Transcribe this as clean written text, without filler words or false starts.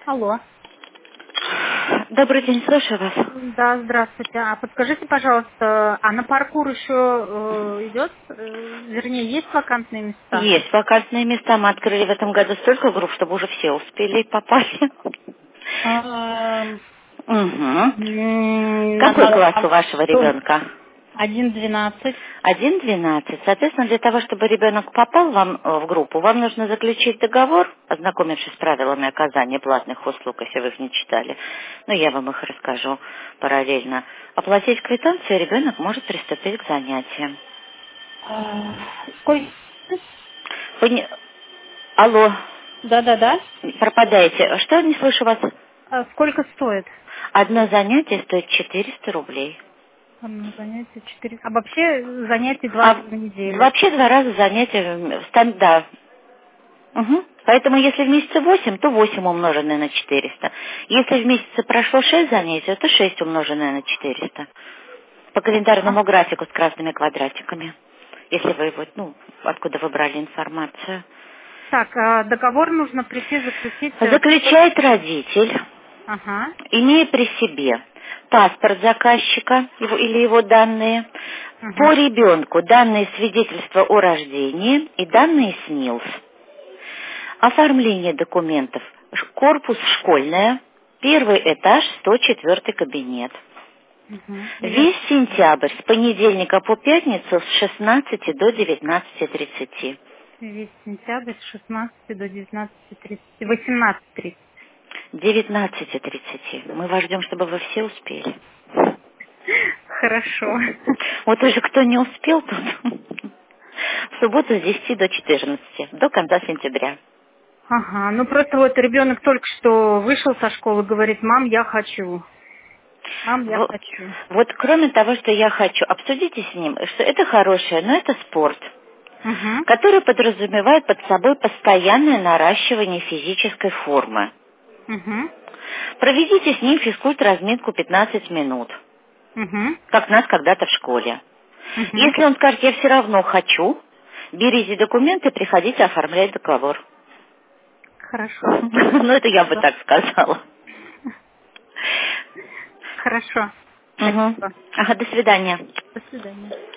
Алло. Добрый день, слушаю вас. Да, здравствуйте. А подскажите, пожалуйста, а на паркур еще идет, вернее, есть вакантные места? Есть вакантные места. Мы открыли в этом году столько групп, чтобы уже все успели и попали. А, Угу. Какой класс у на вашего ребенка? 1-12. 1-12. Соответственно, для того, чтобы ребенок попал вам в группу, вам нужно заключить договор, ознакомившись с правилами оказания платных услуг, если вы их не читали. Но я вам их расскажу параллельно. Оплатить квитанцию, и ребенок может приступить к занятиям. Сколько? Алло, Да. пропадаете. Что, не слышу вас? Сколько стоит? Одно занятие стоит 400 рублей. Одно занятие 4. А вообще занятий 2 А раза в неделю. вообще 2 раза занятия, да. Угу. Поэтому если в месяце 8, то 8 умноженное на 400. Если в месяце прошло 6 занятий, то 6 умноженное на 400. По Ага. календарному графику с красными квадратиками. Если вы вот, откуда вы брали информацию. Так, а договор нужно прийти заключить. Заключает родитель, Ага. имея при себе паспорт заказчика или его данные, по Ага. ребенку данные свидетельства о рождении и данные СНИЛС. Оформление документов. Корпус школьная, первый этаж, 104 кабинет. Угу. Весь сентябрь, с понедельника по пятницу с 16 до 19:30. Весь сентябрь с 16 до 19:30. 18:30. 19:30. Мы вас ждем, чтобы вы все успели. Хорошо. Вот уже кто не успел тут. В субботу с 10 до 14, до конца сентября. Ага, ну просто вот ребенок только что вышел со школы, говорит, мам, я хочу. Мам, я Вот, хочу. вот кроме того, что я хочу, обсудите с ним, что это хорошее, но это спорт, Угу. который подразумевает под собой постоянное наращивание физической формы. Угу. Проведите с ним физкульт-разминку 15 минут, Угу. как нас когда-то в школе. Угу. Если он скажет, я все равно хочу, берите документы, приходите оформлять договор. Хорошо. Ну, это я бы Спасибо. так сказала. Хорошо. Угу. Спасибо. Ага, до свидания. До свидания.